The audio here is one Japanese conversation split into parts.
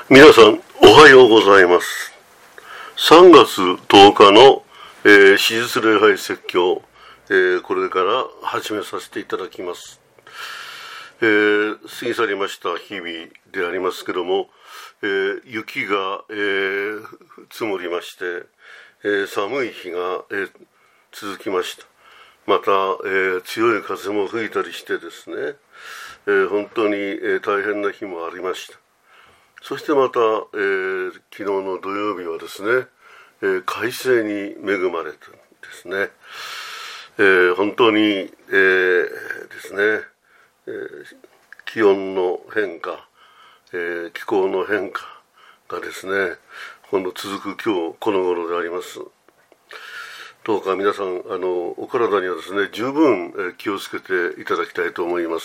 皆さんおはようございます。3月10日の、史実礼拝説教、これから始めさせていただきます。過ぎ去りました日々でありますけども、雪が、積もりまして、寒い日が、続きました。また、強い風も吹いたりしてですね、本当に、大変な日もありました。そしてまた、昨日の土曜日はですね、快晴に恵まれたんですね。本当に、ですね、気温の変化、気候の変化がですね、今度続く今日この頃であります。どうか皆さんお体にはですね十分気をつけていただきたいと思います。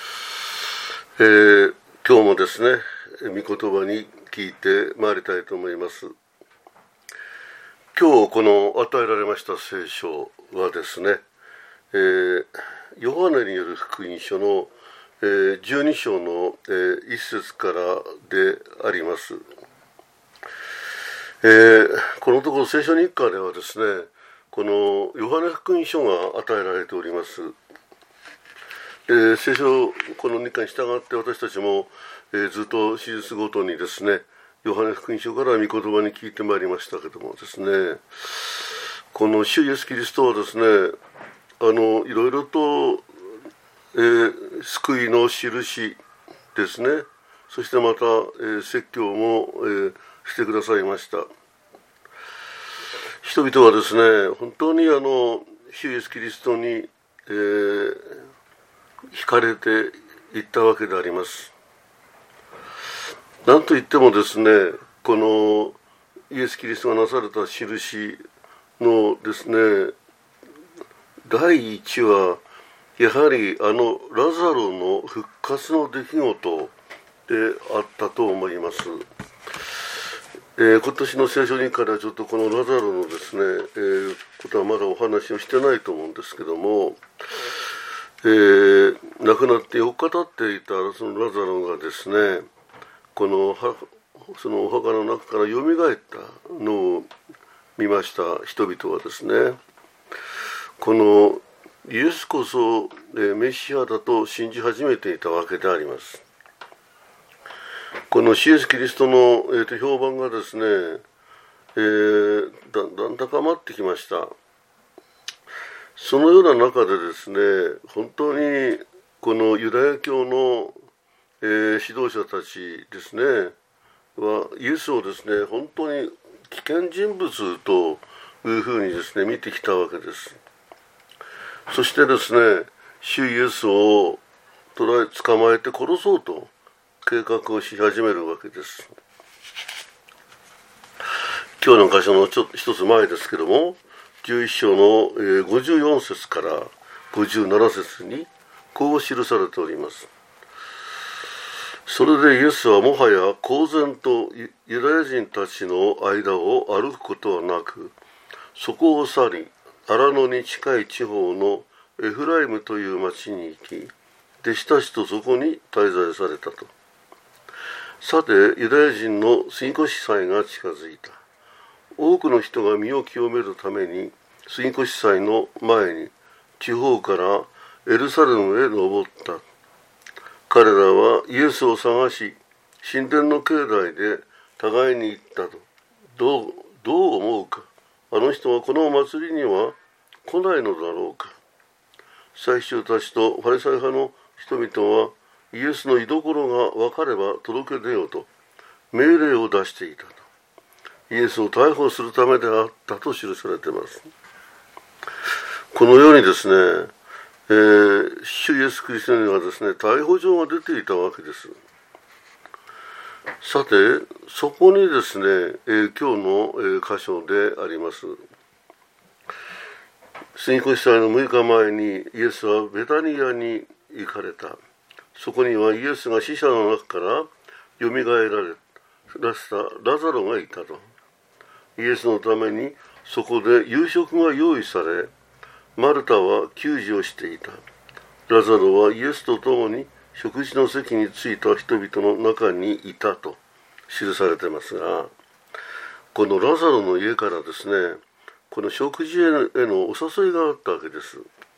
今日もですね御言葉に聞いてまいりたいと思います。今日この与えられました聖書はですね、ヨハネによる福音書の12章の1節からであります。このところ聖書日課ではですね、このヨハネ福音書が与えられております。聖書この日課に従って私たちも、ずっと史実ごとにですねヨハネ福音書から御言葉に聞いてまいりましたけどもですね、この主イエスキリストはですねいろいろと、救いの印ですね、そしてまた、説教も、してくださいました。人々はですね本当に主イエスキリストに、惹かれていったわけであります。なんといってもですねこのイエスキリストがなされた印のですね第一はやはりラザロの復活の出来事であったと思います。今年の聖書日課ではちょっとこのラザロのですね、ことはまだお話をしてないと思うんですけども、亡くなって4日経っていたそのラザロがですねそのお墓の中からよみがえったのを見ました人々はですね、このイエスこそメシアだと信じ始めていたわけであります。この主イエスキリストの、評判がですね、だんだん高まってきました。そのような中でですね本当にこのユダヤ教の、指導者たちですねはイエスをですね本当に危険人物というふうにですね見てきたわけです。そしてですね主イエスを捕まえて殺そうと計画をし始めるわけです。今日の箇所の一つ前ですけども11章の54節から57節にこう記されております。それでイエスはもはや公然とユダヤ人たちの間を歩くことはなく、そこを去り荒野に近い地方のエフライムという町に行き、弟子たちとそこに滞在されたと。さてユダヤ人の過越祭が近づいた。多くの人が身を清めるために過越祭の前に地方からエルサレムへ登った。彼らはイエスを探し神殿の境内で互いに言ったと。どう思うか。あの人はこの祭りには来ないのだろうか。祭司たちとファリサイ派の人々はイエスの居所が分かれば届け出ようと命令を出していたと。イエスを逮捕するためであったと記されています。このようにですね、主イエスキリストにはですね逮捕状が出ていたわけです。さてそこにですね、今日の、箇所であります過越祭の6日前にイエスはベタニアに行かれた。そこにはイエスが死者の中からよみがえらせたラザロがいたと。イエスのためにそこで夕食が用意され、マルタは給仕をしていた。ラザロはイエスと共に食事の席に着いた人々の中にいたと記されてますが、このラザロの家からですね、この食事へのお誘いがあったわけです。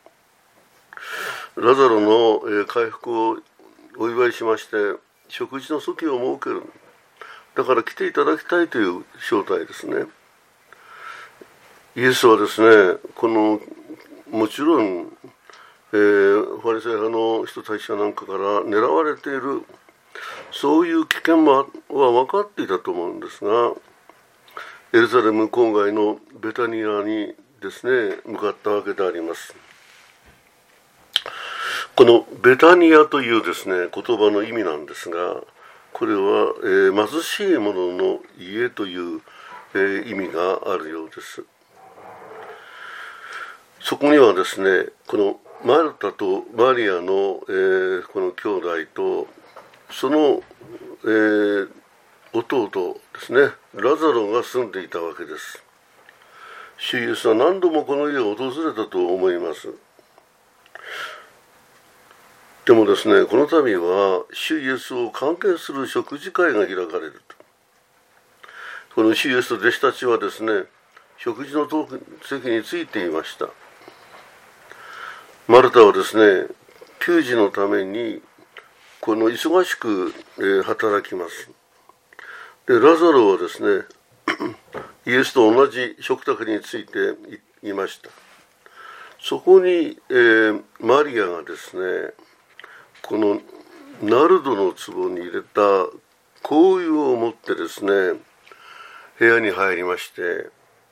ラザロの回復をお祝いしまして食事の席を設ける。だから来ていただきたいという招待ですね。イエスはですね、もちろん、ファリサイ派の人たちなんかから狙われている、そういう危険は分かっていたと思うんですが、エルサレム郊外のベタニアにですね、向かったわけであります。このベタニアというですね、言葉の意味なんですが、これは、貧しい者の家という、意味があるようです。そこにはですね、このマルタとマリアの、この兄弟とその、弟ですね、ラザロが住んでいたわけです。主イエスは何度もこの家を訪れたと思います。でもですね、この度は主イエスを歓迎する食事会が開かれると。この主イエスと弟子たちはですね、食事の席についていました。マルタはですね、給仕のためにこの忙しく、働きます。でラザロはですねイエスと同じ食卓についていました。そこに、マリアがですね、このナルドの壺に入れた香油を持ってですね、部屋に入りまして、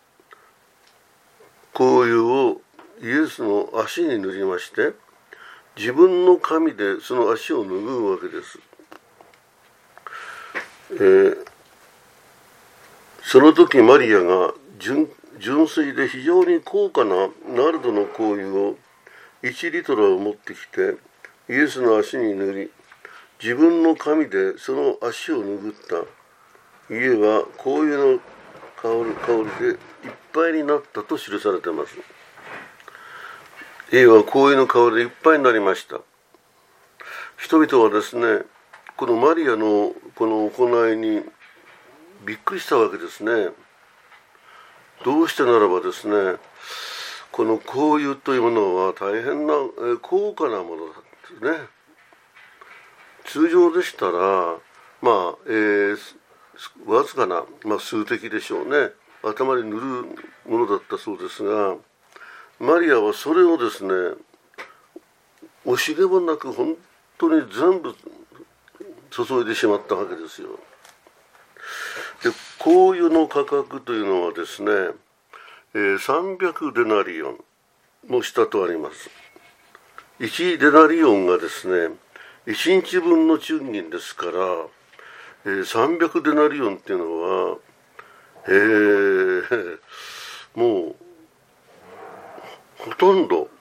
香油をイエスの足に塗りまして、自分の髪でその足を拭うわけです。その時マリアが純粋で非常に高価なナルドの香油を1リトルを持ってきてイエスの足に塗り、自分の髪でその足を拭った。家は香油の香りでいっぱいになったと記されています。家は香油の香りでいっぱいになりました。人々はですね、このマリアのこの行いにびっくりしたわけですね。どうしてならばですね、この香油というものは大変な高価なものなんですね。通常でしたらわずかな、数滴でしょうね、頭に塗るものだったそうですが、マリアはそれをですね、惜しげもなく本当に全部注いでしまったわけですよ。で香油の価格というのはですね、300デナリオンもしたとあります。1デナリオンがですね、1日分の賃金ですから、300デナリオンっていうのは、もうほとんど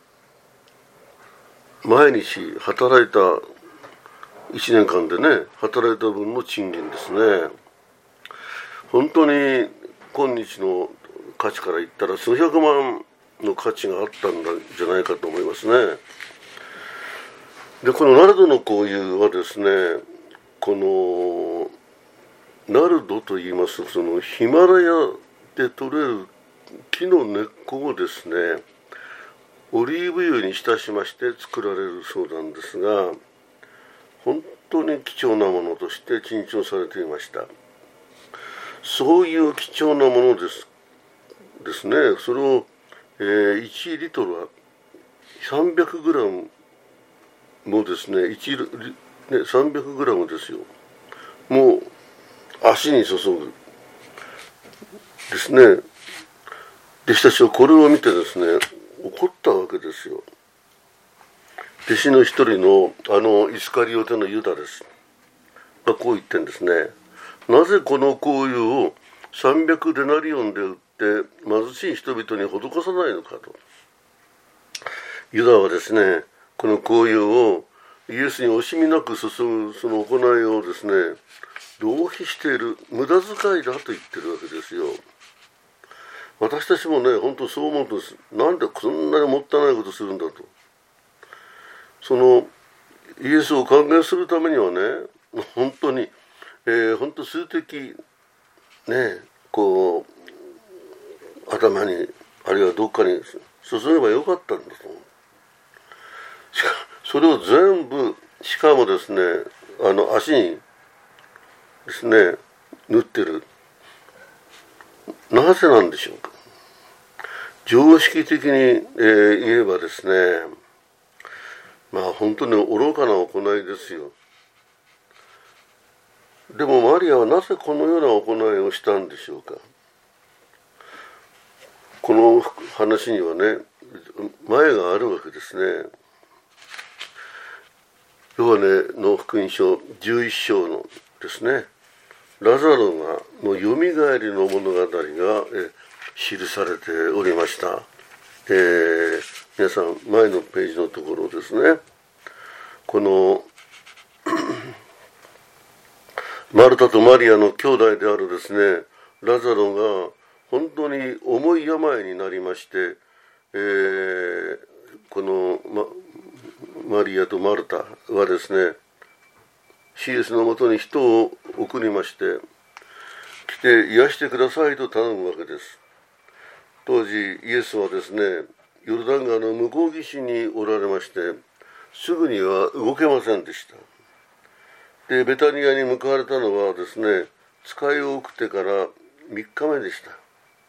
毎日働いた1年間でね、働いた分の賃金ですね。本当に今日の価値から言ったら数百万の価値があったんじゃないかと思いますね。でこのナルドの香油はですね、このナルドといいますと、そのヒマラヤで採れる木の根っこをですね、オリーブ油に浸しまして作られるそうなんですが、本当に貴重なものとして珍重されていました。そういう貴重なものですね。それを、1リトルは300グラムもですね、300グラムですよ。もう足に注ぐですね。弟子たちはこれを見てですね、怒ったわけですよ。弟子の一人のイスカリオテのユダですがこう言ってんですね。なぜこの香油を300デナリオンで売って貧しい人々に施さないのかと。ユダはですね、この香油をイエスに惜しみなく注ぐその行いをですね、浪費している、無駄遣いだと言ってるわけですよ。私たちもね、本当そう思うとです。なんでそんなにもったいないことするんだと。そのイエスを歓迎するためにはね、本当に本当数滴ねこう頭にあるいはどっかに注げばよかったんだと思う。それを全部しかもですね足にですね塗ってる。なぜなんでしょうか。常識的に、言えばですね本当に愚かな行いですよ。でもマリアはなぜこのような行いをしたんでしょうか。この話にはね前があるわけですね。ヨハネの福音書11章のですねラザロのよみがえりの物語が記されておりました。皆さん前のページのところですね、このマルタとマリアの兄弟であるですねラザロが本当に重い病になりまして、この、マリアとマルタはですねシエスのもとに人を送りまして来て癒してくださいと頼むわけです。当時イエスはですねヨルダン川の向こう岸におられましてすぐには動けませんでした。でベタニアに向かわれたのはですね使いを送ってから3日目でした。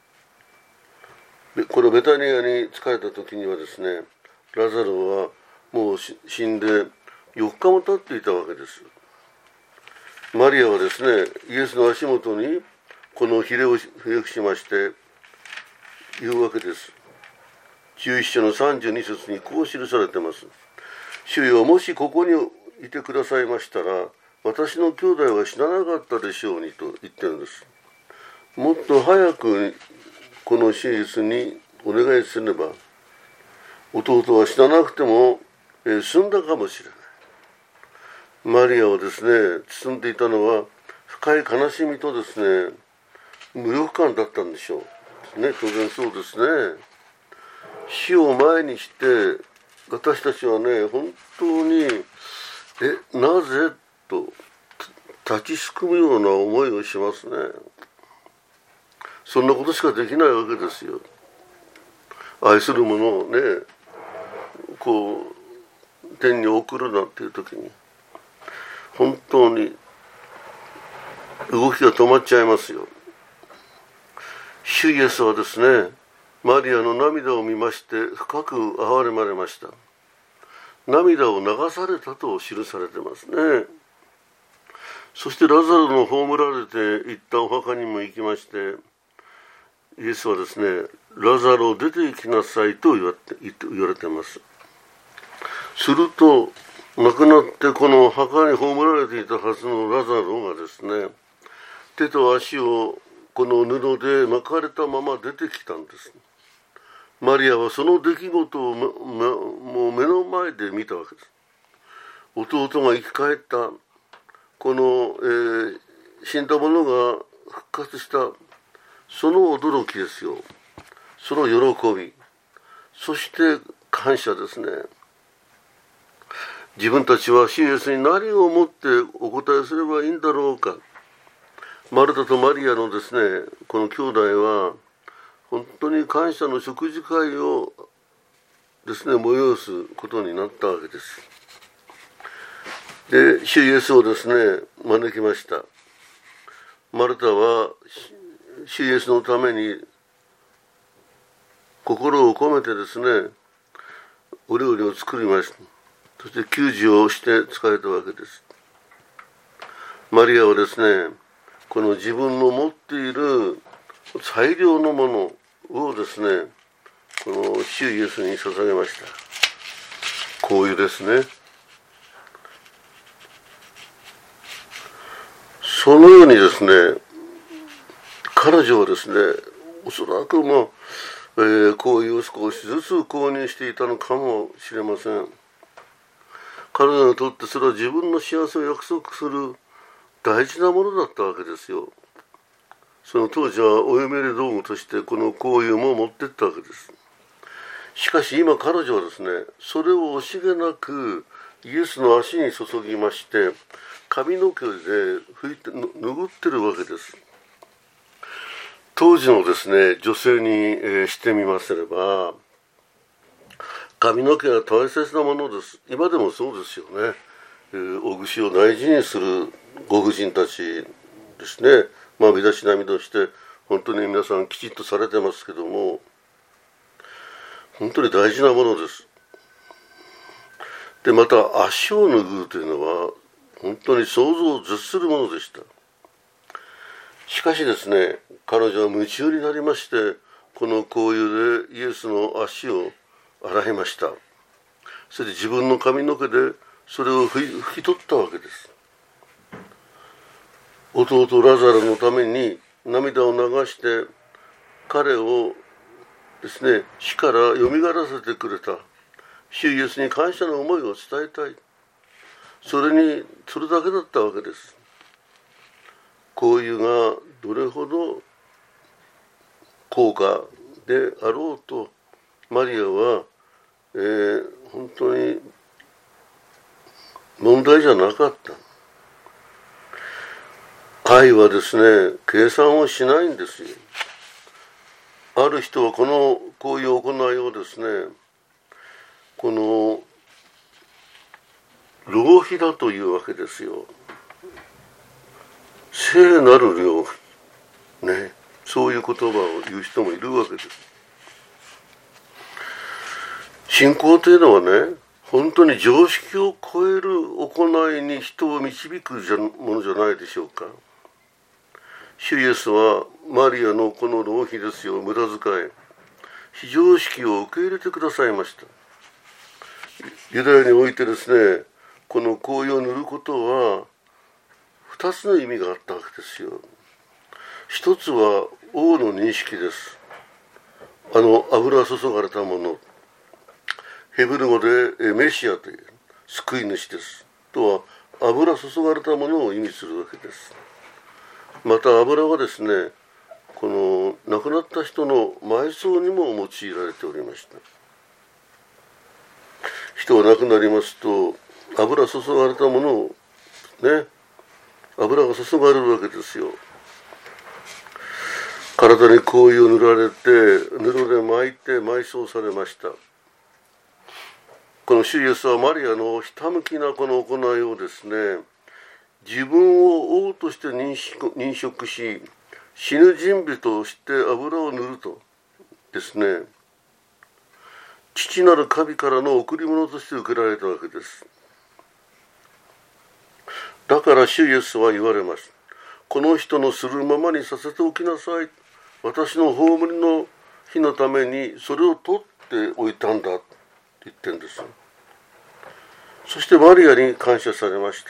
このベタニアに仕えた時にはですねラザロはもう死んで4日も経っていたわけです。マリアはですねイエスの足元にこのひれを伏しまして言うわけです。11章の32節にこう記されています。主よ、もしここにいてくださいましたら私の兄弟は死ななかったでしょうにと言ってるんです。もっと早くこのシエスにお願いすれば弟は死ななくても済んだかもしれない。マリアをですね包んでいたのは深い悲しみとですね無力感だったんでしょうね。当然そうですね。死を前にして私たちはね本当になぜと立ちすくむような思いをしますね。そんなことしかできないわけですよ。愛する者をねこう天に送るなんていう時に本当に動きが止まっちゃいますよ。主イエスはですねマリアの涙を見まして深く憐れまれました。涙を流されたと記されてますね。そしてラザロの葬られていったお墓にも行きましてイエスはですねラザロ出て行きなさいと言われています。すると亡くなってこの墓に葬られていたはずのラザロがですね手と足をこの布で巻かれたまま出てきたんです。マリアはその出来事をもう目の前で見たわけです。弟が生き返ったこの、死んだ者が復活したその驚きですよ。その喜び、そして感謝ですね。自分たちは主イエスに何をもってお答えすればいいんだろうか。マルタとマリアのですねこの兄弟は本当に感謝の食事会をですね催すことになったわけです。で主イエスをですね招きました。マルタは主イエスのために心を込めてですねお料理を作りました。そして給仕をして仕えたわけです。マリアはですねこの自分の持っている最良のものをですねこの主イエスに捧げました。こういうですねそのようにですね彼女はですねおそらく香油を少しずつ購入していたのかもしれません。彼女にとってそれは自分の幸せを約束する大事なものだったわけですよ。その当時はお嫁入り道具としてこの香油も持っていったわけです。しかし今彼女はですねそれを惜しげなくイエスの足に注ぎまして髪の毛で拭いて拭ってるわけです。当時のですね女性に、してみますれば髪の毛は大切なものです。今でもそうですよね。お櫛を大事にするご婦人たちですね。身だしなみとして本当に皆さんきちっとされてますけども、本当に大事なものです。でまた足を拭うというのは本当に想像を絶するものでした。しかしですね、彼女は夢中になりまして、この香油でイエスの足を洗いました。それで自分の髪の毛でそれを拭き取ったわけです。弟ラザロのために涙を流して彼をですね死からよみがらせてくれた主イエスに感謝の思いを伝えたい、それだけだったわけです。香油がどれほど高価であろうとマリアは、本当に問題じゃなかった。愛はですね計算をしないんですよ。ある人はこういう行いをですね、この浪費だというわけですよ。聖なる浪費ね、そういう言葉を言う人もいるわけです。信仰というのはね、本当に常識を超える行いに人を導くものじゃないでしょうか。主イエスはマリアのこの浪費ですよ、無駄遣い、非常識を受け入れてくださいました。ユダヤにおいてですね、この香油を塗ることは2つの意味があったわけですよ。一つは王の認識です。油注がれたもの、ヘブル語でメシアという救い主です。とは油注がれたものを意味するわけです。また油はですね、この亡くなった人の埋葬にも用いられておりました。人が亡くなりますと油注がれたものをね、油が注がれるわけですよ。体に香油を塗られて布で巻いて埋葬されました。この主イエスはマリアのひたむきなこの行いをですね、自分を王として認識し死ぬ準備として油を塗るとですね、父なる神からの贈り物として受けられたわけです。だから主イエスは言われます。この人のするままにさせておきなさい。私の葬りの日のためにそれを取っておいたんだって言ってるんです。そしてマリアに感謝されました。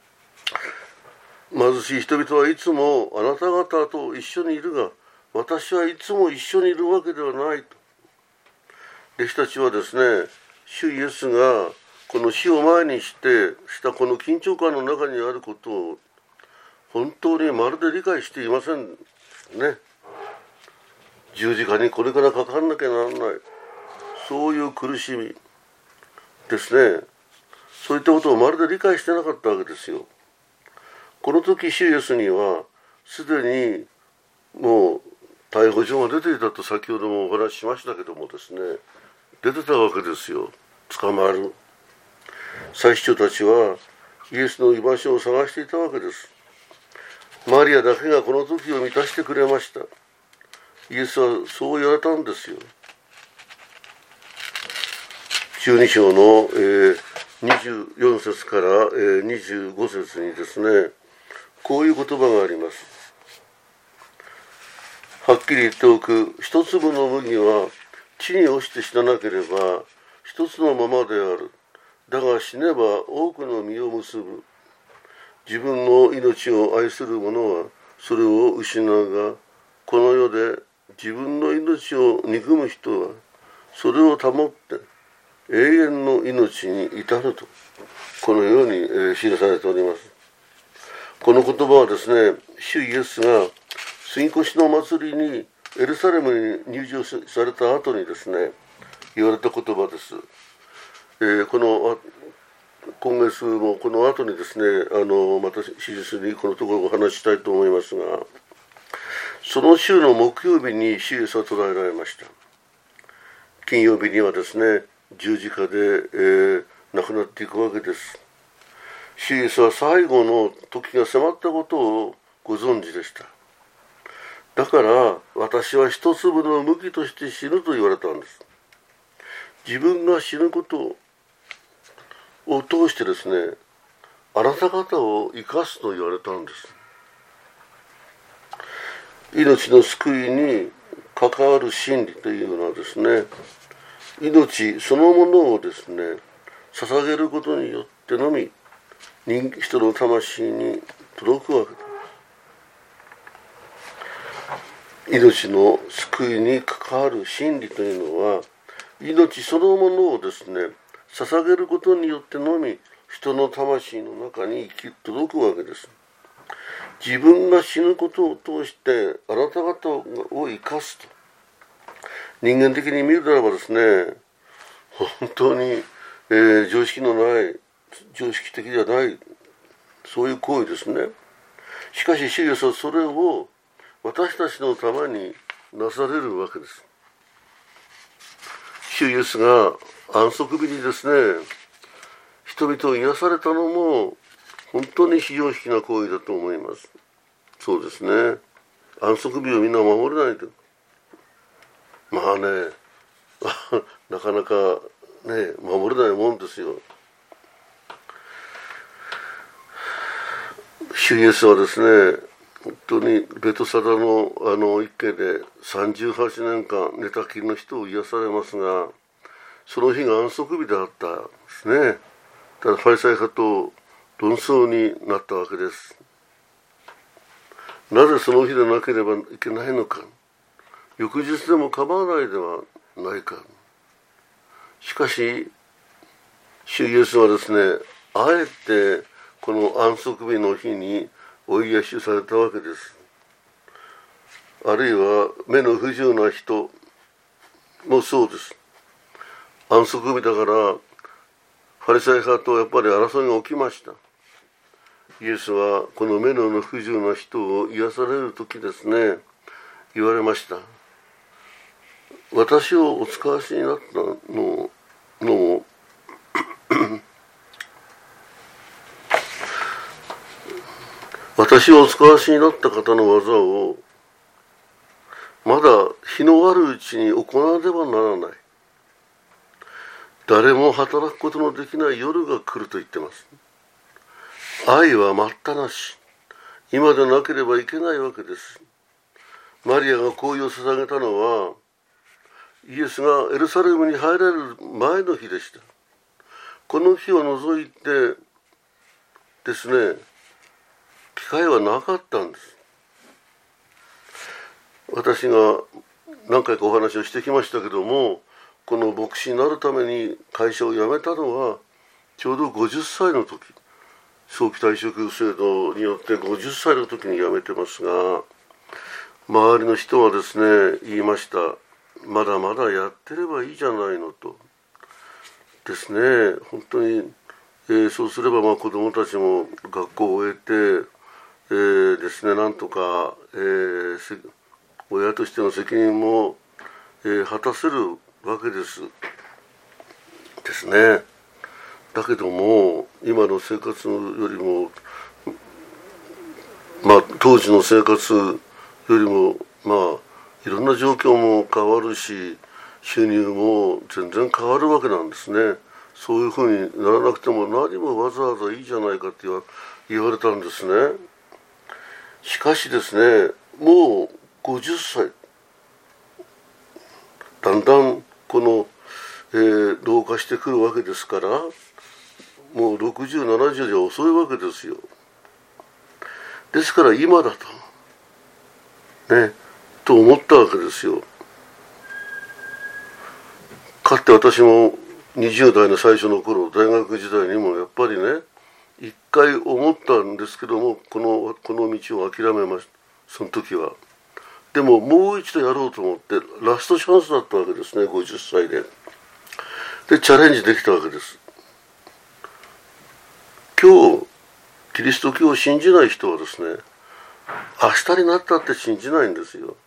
貧しい人々はいつもあなた方と一緒にいるが、私はいつも一緒にいるわけではないと。弟子たちはですね、主イエスがこの死を前にしたこの緊張感の中にあることを本当にまるで理解していませんね。十字架にこれからかかんなきゃならない、そういう苦しみですね、そういったことをまるで理解してなかったわけですよ。この時主イエスにはすでにもう逮捕状が出ていたと先ほどもお話ししましたけどもですね、出てたわけですよ。捕まる祭司長たちはイエスの居場所を探していたわけです。マリアだけがこの時を満たしてくれました。イエスはそう言われたんですよ。12章の、24節から、25節にですね、こういう言葉があります。はっきり言っておく。一粒の麦は地に落ちて死ななければ一つのままである。だが死ねば多くの実を結ぶ。自分の命を愛する者はそれを失うが、この世で自分の命を憎む人はそれを保って永遠の命に至ると、このように、記されております。この言葉はですね、主イエスが杉越の祭りにエルサレムに入場された後にですね、言われた言葉です。この今月もこの後にですね、また手術にこのところお話ししたいと思いますが、その週の木曜日に主イエスは捕らえられました。金曜日にはですね、十字架で、亡くなっていくわけです。主イエスは最後の時が迫ったことをご存知でした。だから私は一粒の麦として死ぬと言われたんです。自分が死ぬことを通してですね、あなた方を生かすと言われたんです。命の救いに関わる真理というのはですね、命そのものをですね、捧げることによってのみ人の魂に届くわけです。命の救いに関わる真理というのは、命そのものをですね、捧げることによってのみ人の魂の中に届くわけです。自分が死ぬことを通してあなた方を生かすと、人間的に見るならばですね、本当に、常識のない、常識的じゃない、そういう行為ですね。しかし主イエスはそれを私たちのためになされるわけです。主イエスが安息日にですね、人々を癒されたのも本当に非常識な行為だと思います。そうですね。安息日をみんな守れないと。まあね、なかなかね、守れないもんですよ。主イエスはですね、本当にベトサダの一家で38年間寝たきりの人を癒されますが、その日が安息日であったんですね。ただファリサイ派と論争になったわけです。なぜその日でなければいけないのか、翌日でも構わないではないか。しかし主イエスはですね、あえてこの安息日の日にお癒しされたわけです。あるいは目の不自由な人もそうです。安息日だからファリサイ派とやっぱり争いが起きました。イエスはこの目の不自由な人を癒される時ですね、言われました。私をお使わしになったのも私をお使わしになった方の技をまだ日のあるうちに行わねばならない。誰も働くことのできない夜が来ると言ってます。愛は待ったなし。今でなければいけないわけです。マリアが香油を捧げたのはイエスがエルサレムに入られる前の日でした。この日を除いてですね、機会はなかったんです。私が何回かお話をしてきましたけども、この牧師になるために会社を辞めたのはちょうど50歳の時、早期退職制度によって50歳の時に辞めてますが、周りの人はですね、言いました。まだまだやってればいいじゃないのとですね。本当に、そうすれば子どもたちも学校を終えて、ですね、なんとか、親としての責任も、果たせるわけですね。だけども今の生活よりも、当時の生活よりもいろんな状況も変わるし、収入も全然変わるわけなんですね。そういうふうにならなくても何もわざわざいいじゃないかって言われたんですね。しかしですね、もう50歳、だんだんこの、老化してくるわけですから、もう60、70じゃ遅いわけですよ。ですから今だとね、と思ったわけですよ。かつて私も20代の最初の頃、大学時代にもやっぱりね、一回思ったんですけども、この道を諦めました。その時は。でももう一度やろうと思って、ラストチャンスだったわけですね、50歳で。でチャレンジできたわけです。 今日キリスト教を信じない人はですね、明日になったって信じないんですよ。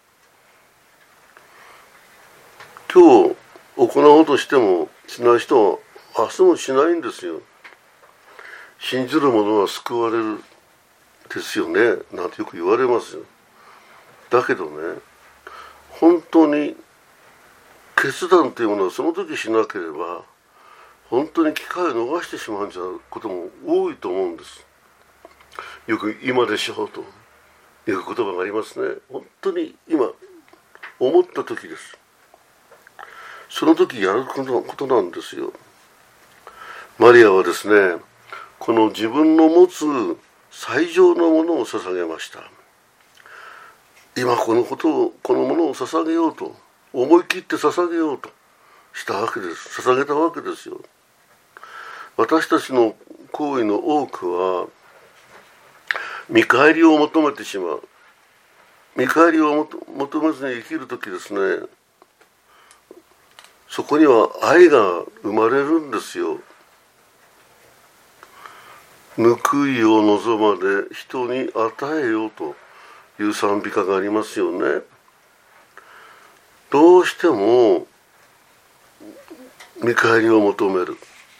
今日行おうとしてもしない人は明日もしないんですよ。信じる者は救われるですよね、なんてよく言われますよ。だけどね、本当に決断というものはその時しなければ本当に機会を逃してしまうんじゃないことも多いと思うんです。よく今でしょうという言葉がありますね。本当に今思った時です。その時やることなんですよ。マリアはですね、この自分の持つ最上のものを捧げました。今このものを捧げようと思い切って捧げようとしたわけです。捧げたわけですよ。私たちの行為の多くは見返りを求めてしまう。見返りを求めずに生きるときですね、そこには愛が生まれるんですよ。報いを望まで人に与えようという賛美歌がありますよね。どうしても見返りを求める。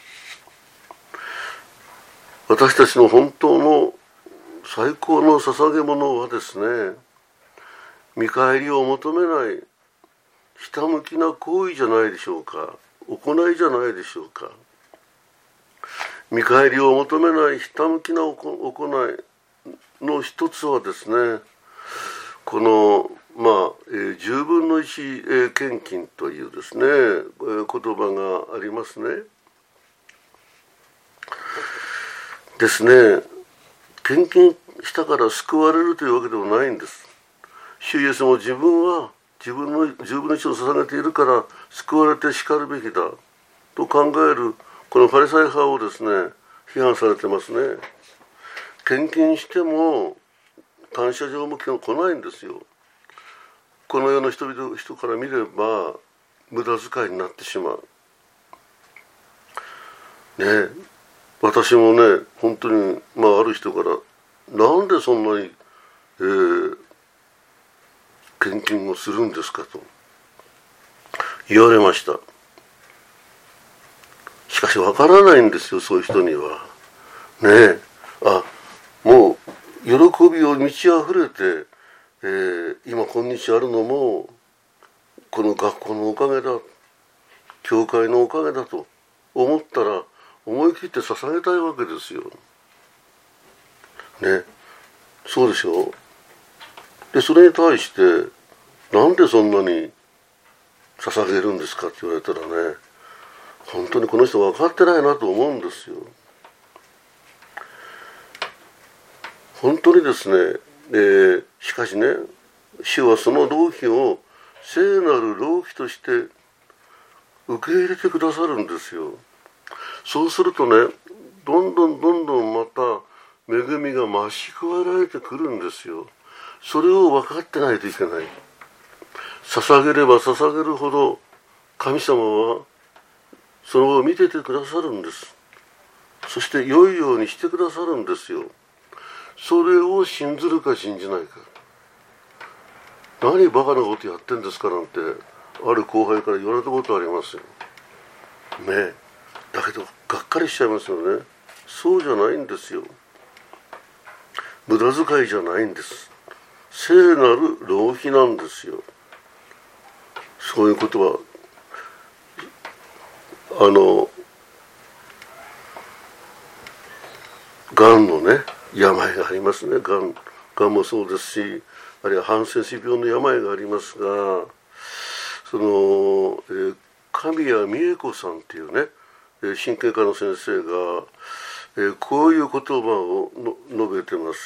私たちの本当の最高の捧げ物はですね、見返りを求めないひたむきな行為じゃないでしょうか。行いじゃないでしょうか。見返りを求めないひたむきな行いの一つはですね、この10分の1献金というですね、言葉がありますね。ですね、献金したから救われるというわけではないんです。主イエスも自分は自分の10分の1を捧げているから救われてしかるべきだと考えるこのパリサイ派をですね、批判されてますね。献金しても感謝状も来ないんですよ。この世の人から見れば無駄遣いになってしまう。ね、私もね、本当にある人からなんでそんなに、献金をするんですかと言われました。しかしわからないんですよ、そういう人には。ねえ、もう喜びを満ち溢れて、今今日あるのもこの学校のおかげだ、教会のおかげだと思ったら思い切って捧げたいわけですよ。ね、そうでしょう。でそれに対してなんでそんなに捧げるんですかって言われたらね、本当にこの人分かってないなと思うんですよ。本当にですね、しかしね、主はその浪費を聖なる浪費として受け入れてくださるんですよ。そうするとね、どんどんまた恵みが増し加えられてくるんですよ。それを分かってないといけない。捧げれば捧げるほど神様はそのを見ててくださるんです。そして良いようにしてくださるんですよ。それを信ずるか信じないか。何バカなことやってんですかなんてある後輩から言われたことありますよね。だけどがっかりしちゃいますよね。そうじゃないんですよ。無駄遣いじゃないんです。聖なる浪費なんですよ。そういうことはがんのね病がありますね。がんもそうですし、あるいはハンセン氏病の病がありますが、その、神谷美恵子さんっていうね神経科の先生が、こういう言葉を述べてます。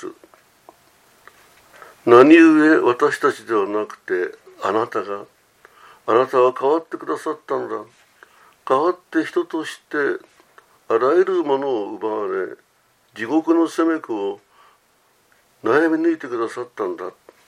何故私たちではなくてあなたは変わってくださったのだ。変わって人としてあらゆるものを奪われ地獄の責め苦を悩み抜いてくださったんだ。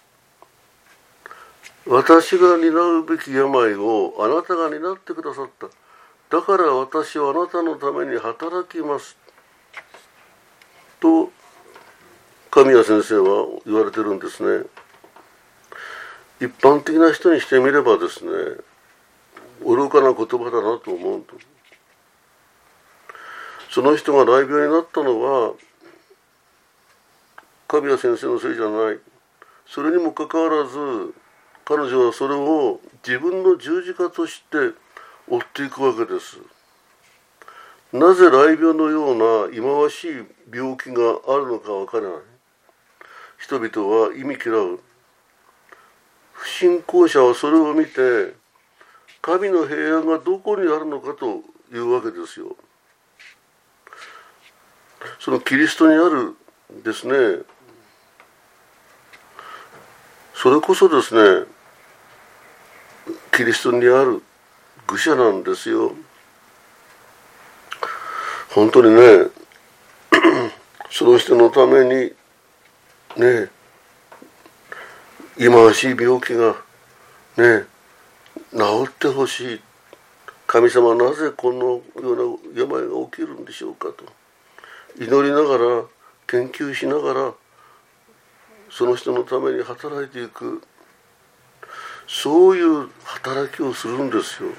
私が担うべき病をあなたが担ってくださった。だから私はあなたのために働きます。 と神谷先生は言われてるんですね。一般的な人にしてみればですね、愚かな言葉だなと思うと。その人が癩病になったのは神谷先生のせいじゃない。それにもかかわらず彼女はそれを自分の十字架として追っていくわけです。なぜ癩病のような忌まわしい病気があるのかわからない。人々は忌み嫌う。不信仰者はそれを見て神の平安がどこにあるのかというわけですよ。そのキリストにあるですね、それこそですね、キリストにある愚者なんですよ。本当にね、その人のためにね、忌まわしい病気がね、治ってほしい。神様はなぜこのような病が起きるんでしょうかと祈りながら、研究しながら、その人のために働いていく、そういう働きをするんですよ。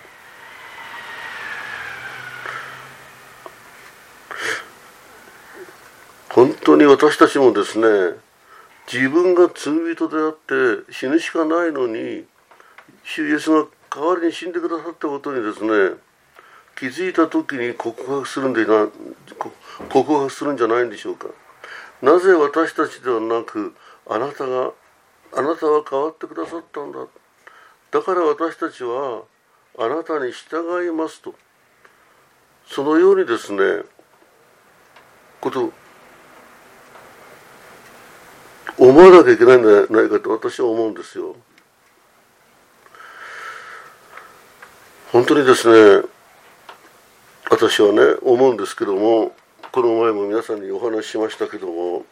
本当に私たちもですね、自分が罪人であって死ぬしかないのに、主イエスが代わりに死んでくださったことにですね、気づいた時に告白するんじゃないんでしょうか。なぜ私たちではなく、あなたは変わってくださったんだ。だから私たちはあなたに従いますと、そのようにですね、思わなきゃいけないんじゃないかと私は思うんですよ。本当にですね、私はね思うんですけども、この前も皆さんにお話ししましたけども、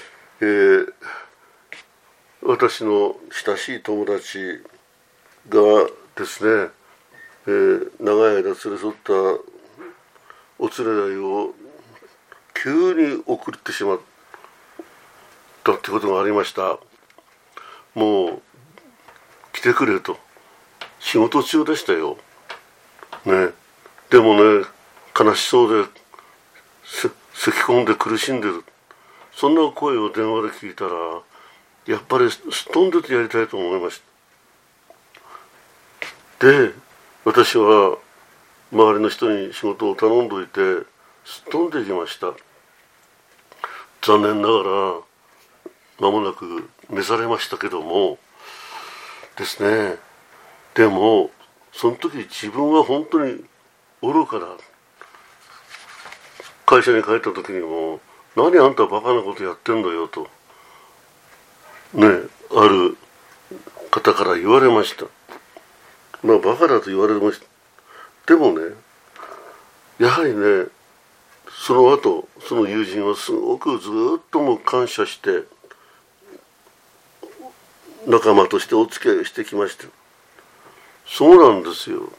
私の親しい友達がですね、長い間連れ添ったお連れ合いを急に送ってしまったってことがありました。もう来てくれと、仕事中でしたよね。でもね、悲しそうで咳き込んで苦しんでる、そんな声を電話で聞いたら、やっぱりすっ飛んでてやりたいと思いました。で、私は周りの人に仕事を頼んどいてすっ飛んでいきました。残念ながら間もなく召されましたけどもですね、でもその時自分は本当に愚かだ。会社に帰った時にも、何あんたバカなことやってんだよとね、ある方から言われました。まあバカだと言われました。でもね、やはりね、その後その友人はすごくずっとも感謝して仲間としてお付き合いをしてきました。そうなんですよ。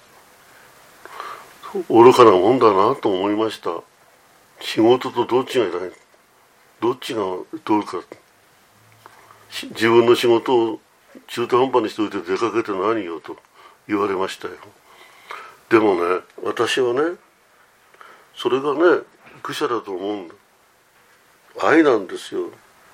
愚かなもんだなと思いました。仕事とどっちがいない、どっちがどうか。自分の仕事を中途半端にしておいて出かけて何よと言われましたよ。でもね、私はね、それがね愚者だと思うんだ。愛なんですよ。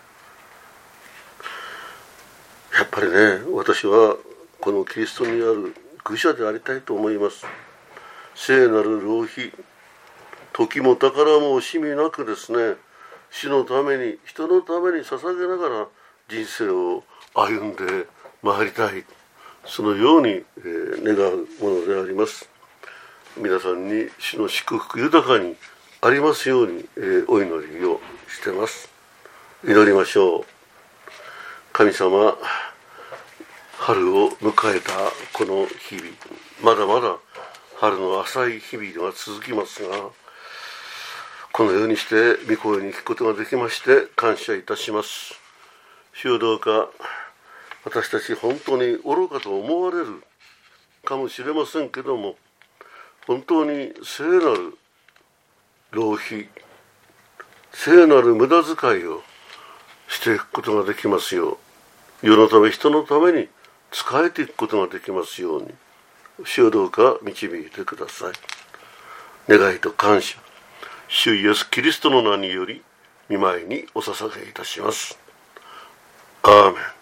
やっぱりね、私はこのキリストにある愚者でありたいと思います。聖なる浪費、時も宝も惜しみなくですね、主のために、人のために捧げながら人生を歩んでまいりたい、そのように、願うものであります。皆さんに主の祝福豊かにありますように、お祈りをしてます。祈りましょう。神様、春を迎えたこの日々、まだまだ春の浅い日々が続きますが、このようにして御声に聞くことができまして感謝いたします。主よ、どうか私たち本当に愚かと思われるかもしれませんけども、本当に聖なる浪費、 聖なる無駄遣いをしていくことができますよう、世のため人のために仕えていくことができますように、主をどうか導いてください。願いと感謝、主イエスキリストの名により御前にお捧げいたします。アーメン。